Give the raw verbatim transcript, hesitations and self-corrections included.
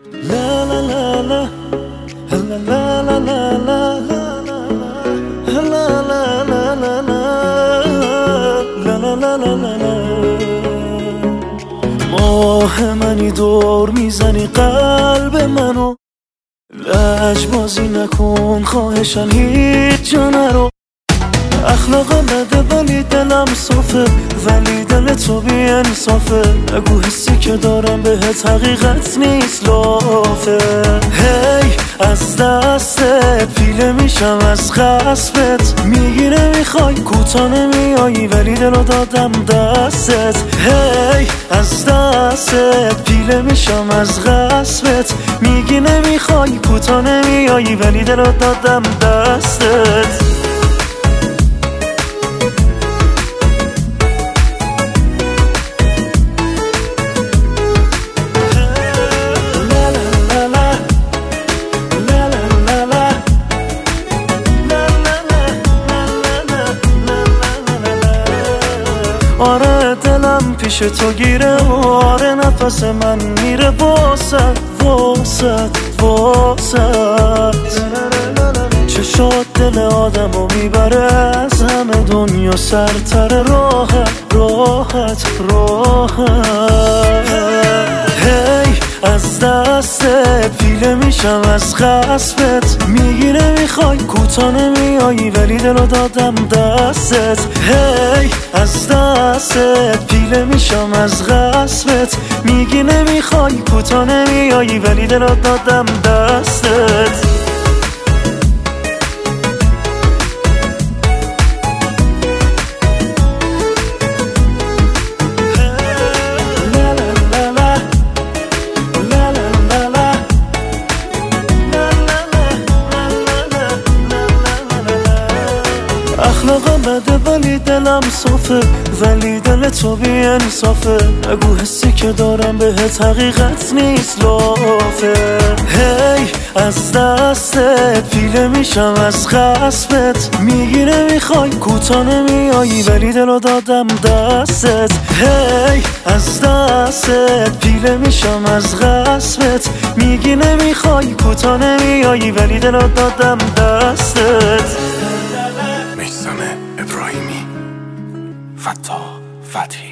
La la la la, la la la la la, la la la la la, la la la la la. ماه منی دور میزنی قلب منو، لجبازی نکن خواهشن هیچ جا نرو. اخلاقم بده ولی دلم صافه، ولی دل تو بی انصافه. نگو حسی که دارم بهت حقیقت نیست لافه. هی از دستت پیله میشم از غصبت، میگی نمیخوای کوتا نمیایی ولی دلو دادم دستت. هی از دستت پیله میشم از غصبت، میگی نمیخوای کوتا نمیایی ولی دلو دادم دستت. آره دلم پیش تو گیره، آره نفس من میره واسد واسد واسد. چشات دل آدمو میبره از همه دنیا سرتر، راحت راحت راحت. هی از دستت پیله میشم از غصبت، میگی نمیخوای کوتا نمیایی ولی دلو دادم دستت. هی از دستت پیله میشم از غصبت، میگی نمیخوای کوتا نمیایی ولی دلو دادم دستت. اخلاقم بده ولی دلم صافه، ولی دل تو بی انصافه. نگو حسی که دارم بهت حقیقت نیست لافه. هی از دستت پیله میشم از غصبت، میگی نمیخوای کوتا نمیایی ولی دلو دادم دستت. هی از دستت پیله میشم از غصبت، میگی نمیخوای کوتا نمیایی ولی دلو دادم دستت. میثم ابراهیمی، فتاح فتحی.